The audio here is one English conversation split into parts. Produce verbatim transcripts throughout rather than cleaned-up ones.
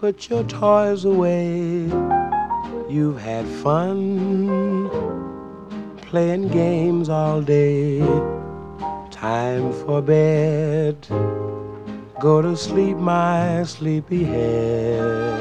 put your toys away. You've had fun playing games all day. Time for bed. Go to sleep, my sleepy head.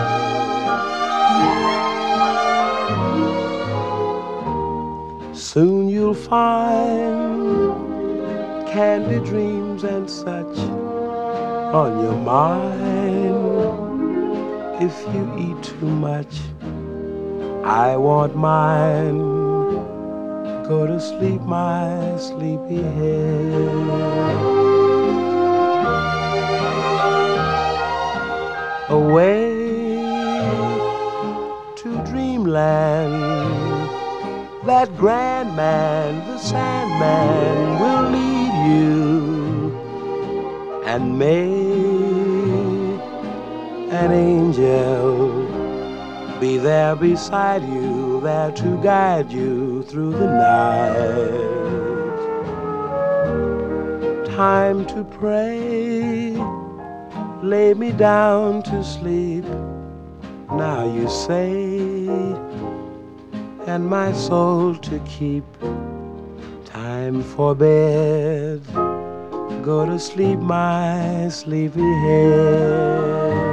Soon you'll find candy dreams and such on your mind. If you eat too much, I want mine. Go to sleep, my sleepy head. Away to dreamland, that grand man, the Sandman, will lead you, and may an angel be there beside you, there to guide you through the night. Time to pray, lay me down to sleep, now you say, and my soul to keep. Time for bed. Go to sleep, my sleepy head.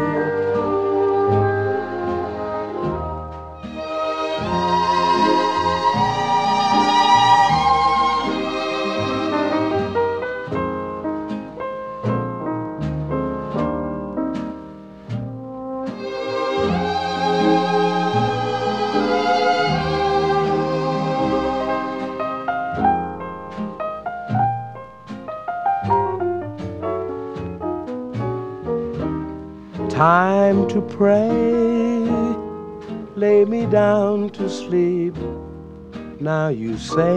Time to pray, lay me down to sleep, now you say,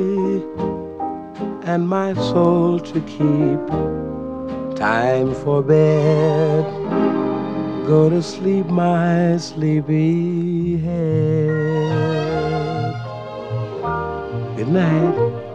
and my soul to keep. Time for bed, go to sleep, my sleepy head. Good night.